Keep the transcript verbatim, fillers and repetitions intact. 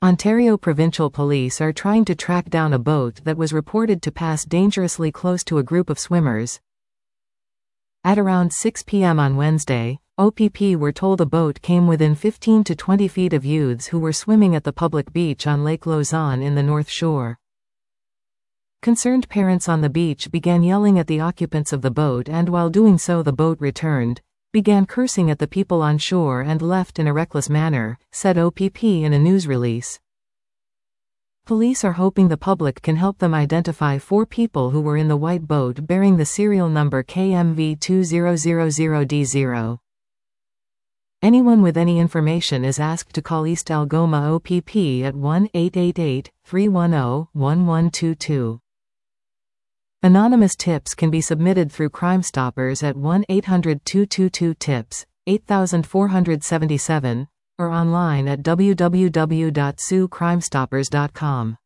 Ontario Provincial Police are trying to track down a boat that was reported to pass dangerously close to a group of swimmers. At around six p m on Wednesday, O P P were told a boat came within fifteen to twenty feet of youths who were swimming at the public beach on Lake Lausanne in the North Shore. Concerned parents on the beach began yelling at the occupants of the boat, and while doing so the boat returned, began cursing at the people on shore and left in a reckless manner, said O P P in a news release. Police are hoping the public can help them identify four people who were in the white boat bearing the serial number K M V two zero zero zero D zero. Anyone with any information is asked to call East Algoma O P P at one eight eight eight, three one zero, one one two two. Anonymous tips can be submitted through Crime Stoppers at one eight hundred, two two two, TIPS, eight four seven seven, or online at w w w dot sue crime stoppers dot com.